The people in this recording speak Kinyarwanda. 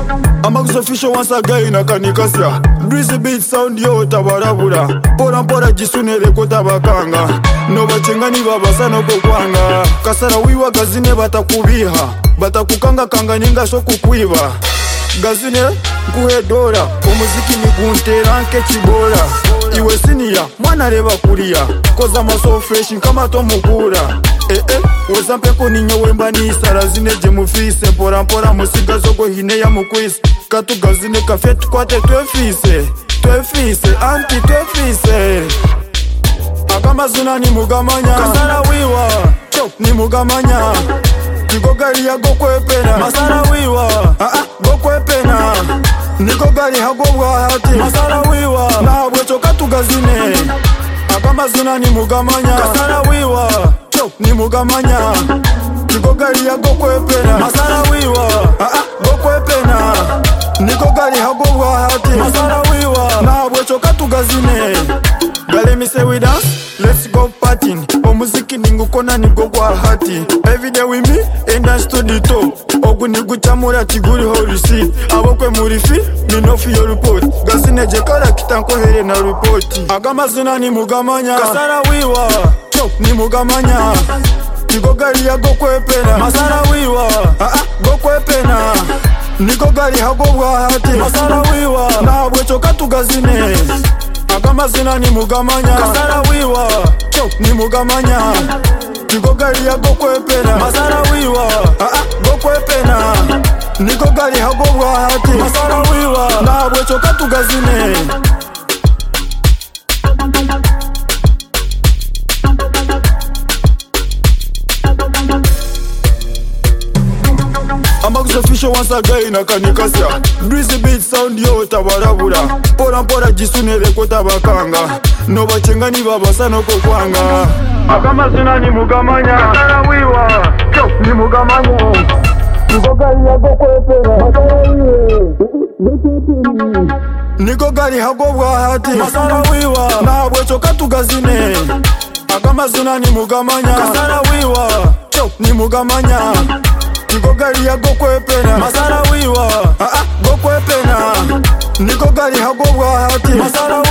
Amax official once again akanikasya Breezy beat sound yo tabarabura Pora mpora jisunere kutabakanga Nobacenga niba basa no kukwanga Kasara wiwa gazine batakubiha Batakukanga kanga ninga so kukwiba Gazine nkuhedora Umuziki nikuntera nke kibora Iwe siniya mwana reba kuria Koza maso fresh nkama tomukura Weza mpeko ninyo wemba nisara zineje mufise Mpora mpora musiga zogo hine ya mukwisi Katu gazine kafe tukwate twefise anti twefise Akamazuna ni mugamanya Kasara wiwa ni mugamanya Niko gari ya gokwepena Masara wiwa gokwepena Niko gari hagobwa hati Masara wiwa na habwecho katu gazine Akamazuna ni mugamanya Kasara wiwa ni mugamanya Niko gari ya gokwepena Masara wiwa gokwepena Niko gari hagobwa hati Masara wiwa na habwecho katu gazine Gale mi say we dance, let's go partying Omuziki ningukona nigogwa hati Every day with me, and dance to the top Ogu niguchamura tiguri ho receipt Abokwe muri fi, mino fi yo report Gazine jekara kitanko here na report Agamazuna ni mugamanya Kasara wiwa, ni mugamanya Niko gari ya gokwepena Masara wiwa, gokwepena Niko gari hagobwa hati Masara wiwa, na habwecho katu gazine Akamazina ni mugamanya Kasara wiwa ni mugamanya Niko gari ya gokwepena Masara wiwa gokwepena Niko gari hagobwa hati Masara wiwa na habwecho katu gazine Amax official once again akanikasya Breezy beat sound yo tabarabura Pora mpora jisunere kutabakanga Nobacenga niba basa no kukwanga Akamazuna ni mugamanya Kasara wiwa ni mugamanya Niko gari ya gokwepena Niko gari hagobwa hati Masara wiwa na habwecho katu gazine Akamazuna ni mugamanya Kasara wiwa ni mugamanya Niko gari ya gokwepena Masara wiwa gokwepena Niko gari hagobwa hati Masara